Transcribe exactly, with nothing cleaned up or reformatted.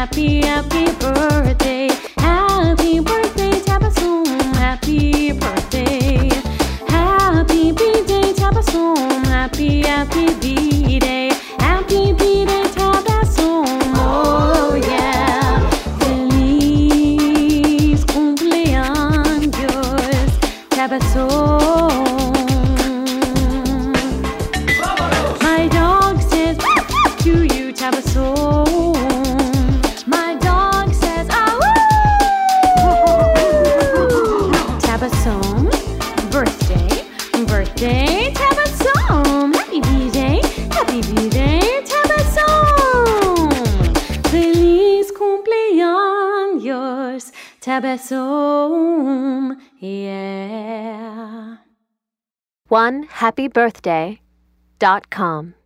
happy, happy birthday. Happy birthday, Tabasum. Happy birthday. Happy B-Day, Tabasum. Happy, happy B-Day. Happy B-Day, Tabasum. Oh yeah. Feliz cumpleaños, Tabasum. My dog says to you, Tabasum. My dog says, ah woo! Tabasum, birthday, birthday, Tabasum. Happy B-Day, happy B-Day, Tabasum. Feliz cumpleaños, Tabasum, yeah. one happy birthday dot com